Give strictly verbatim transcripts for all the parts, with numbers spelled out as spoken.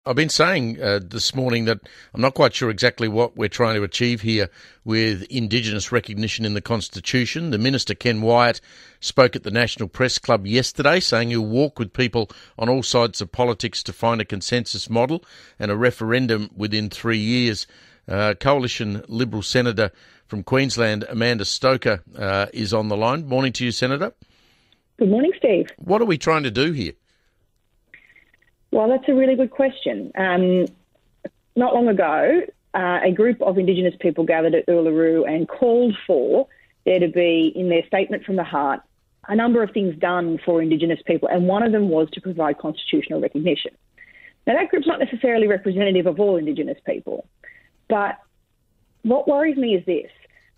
I've been saying uh, this morning that I'm not quite sure exactly what we're trying to achieve here with Indigenous recognition in the Constitution. The Minister, Ken Wyatt, spoke at the National Press Club yesterday saying he'll walk with people on all sides of politics to find a consensus model and a referendum within three years. Uh, Coalition Liberal Senator from Queensland, Amanda Stoker, uh, is on the line. Morning to you, Senator. Good morning, Steve. What are we trying to do here? Well, that's a really good question. Um, not long ago, uh, a group of Indigenous people gathered at Uluru and called for there to be, in their statement from the heart, a number of things done for Indigenous people, and one of them was to provide constitutional recognition. Now, that group's not necessarily representative of all Indigenous people, but what worries me is this.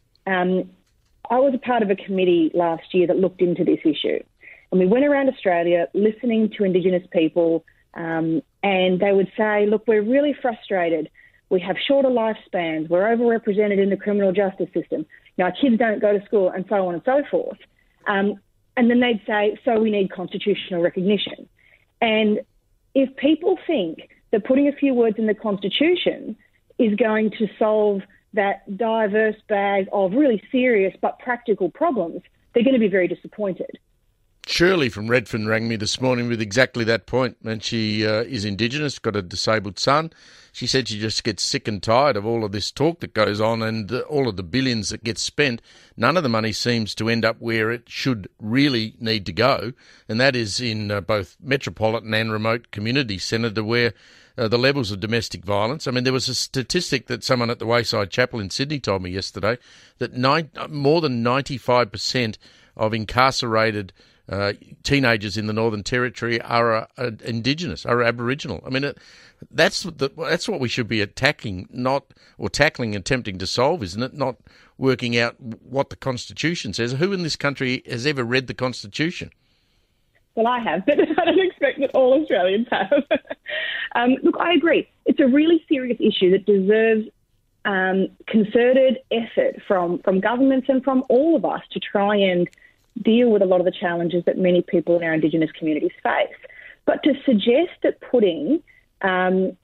Um, I was a part of a committee last year that looked into this issue, and we went around Australia listening to Indigenous people. Um, and they would say, look, we're really frustrated. We have shorter lifespans. We're overrepresented in the criminal justice system. You know, our kids don't go to school, and so on and so forth. Um, and then they'd say, so we need constitutional recognition. And if people think that putting a few words in the Constitution is going to solve that diverse bag of really serious but practical problems, they're going to be very disappointed. Shirley from Redfern rang me this morning with exactly that point, and she uh, is Indigenous, got a disabled son. She said she just gets sick and tired of all of this talk that goes on and uh, all of the billions that get spent. None of the money seems to end up where it should really need to go, and that is in uh, both metropolitan and remote communities, Senator, where uh, the levels of domestic violence. I mean, there was a statistic that someone at the Wayside Chapel in Sydney told me yesterday that nine, more than ninety-five percent of incarcerated Uh, teenagers in the Northern Territory are uh, uh, Indigenous, are Aboriginal. I mean, it, that's the, that's what we should be attacking, not or tackling, attempting to solve, isn't it? Not working out what the Constitution says. Who in this country has ever read the Constitution? Well, I have, but I don't expect that all Australians have. um, look, I agree. It's a really serious issue that deserves um, concerted effort from, from governments and from all of us to try and deal with a lot of the challenges that many people in our Indigenous communities face. But to suggest that putting um,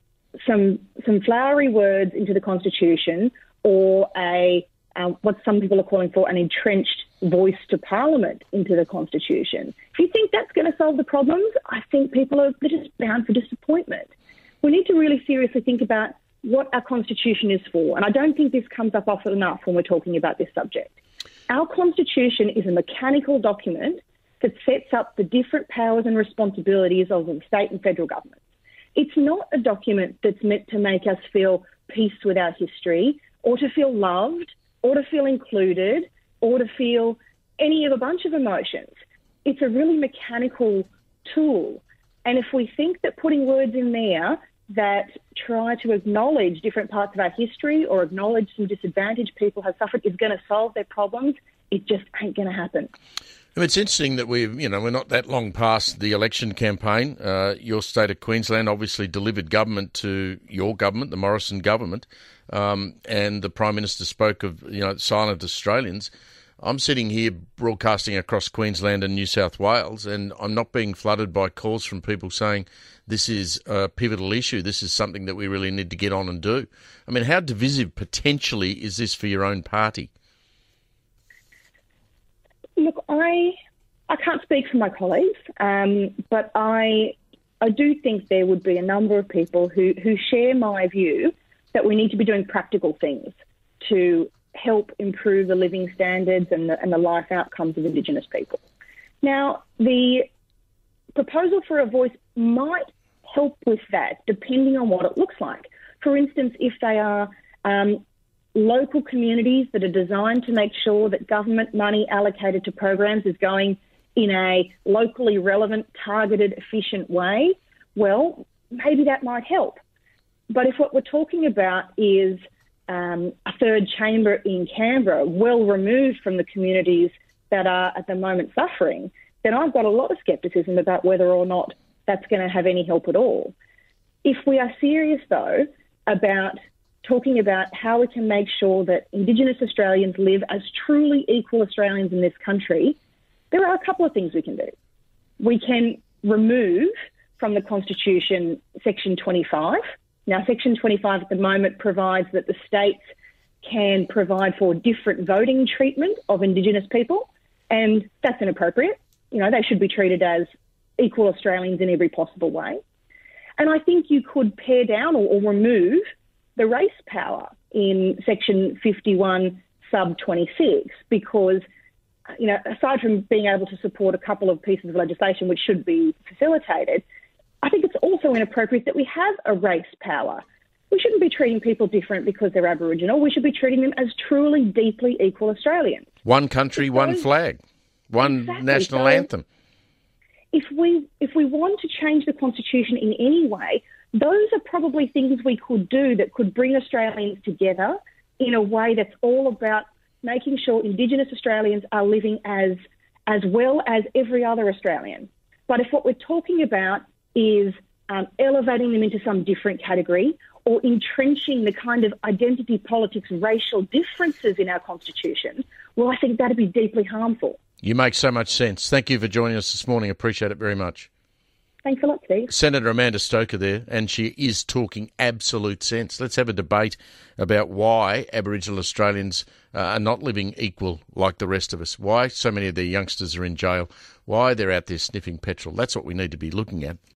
some some flowery words into the Constitution or a um, what some people are calling for an entrenched voice to Parliament into the Constitution, if you think that's going to solve the problems, I think people are just bound for disappointment. We need to really seriously think about what our Constitution is for, and I don't think this comes up often enough when we're talking about this subject. Our Constitution is a mechanical document that sets up the different powers and responsibilities of the state and federal governments. It's not a document that's meant to make us feel peace with our history or to feel loved or to feel included or to feel any of a bunch of emotions. It's a really mechanical tool. And if we think that putting words in there that try to acknowledge different parts of our history or acknowledge some disadvantage people have suffered is going to solve their problems, it just ain't going to happen. It's interesting that we've, you know, we're not that long past the election campaign. Uh, your state of Queensland obviously delivered government to your government, the Morrison government, um, and the Prime Minister spoke of, you know, silent Australians. I'm sitting here broadcasting across Queensland and New South Wales, and I'm not being flooded by calls from people saying this is a pivotal issue, this is something that we really need to get on and do. I mean, how divisive potentially is this for your own party? Look, I I can't speak for my colleagues, um, but I I do think there would be a number of people who, who share my view that we need to be doing practical things to help improve the living standards and the, and the life outcomes of Indigenous people. Now, the proposal for a voice might help with that, depending on what it looks like. For instance, if they are um, local communities that are designed to make sure that government money allocated to programs is going in a locally relevant, targeted, efficient way, well, maybe that might help. But if what we're talking about is um, a third chamber in Canberra, well removed from the communities that are at the moment suffering, then I've got a lot of scepticism about whether or not that's going to have any help at all. If we are serious, though, about talking about how we can make sure that Indigenous Australians live as truly equal Australians in this country, there are a couple of things we can do. We can remove from the Constitution, Section twenty-five. Now, Section twenty-five at the moment provides that the states can provide for different voting treatment of Indigenous people, and that's inappropriate. You know, they should be treated as equal Australians in every possible way. And I think you could pare down or, or remove the race power in Section fifty-one, sub twenty-six, because, you know, aside from being able to support a couple of pieces of legislation which should be facilitated, I think it's also inappropriate that we have a race power. We shouldn't be treating people different because they're Aboriginal. We should be treating them as truly, deeply equal Australians. One country, If one those- flag, one Exactly. national So- anthem. If we if we want to change the Constitution in any way, those are probably things we could do that could bring Australians together in a way that's all about making sure Indigenous Australians are living as as well as every other Australian. But if what we're talking about is um, elevating them into some different category or entrenching the kind of identity politics, racial differences in our Constitution, well, I think that'd be deeply harmful. You make so much sense. Thank you for joining us this morning. Appreciate it very much. Thanks a lot, Steve. Senator Amanda Stoker there, and she is talking absolute sense. Let's have a debate about why Aboriginal Australians uh, are not living equal like the rest of us, why so many of their youngsters are in jail, why they're out there sniffing petrol. That's what we need to be looking at.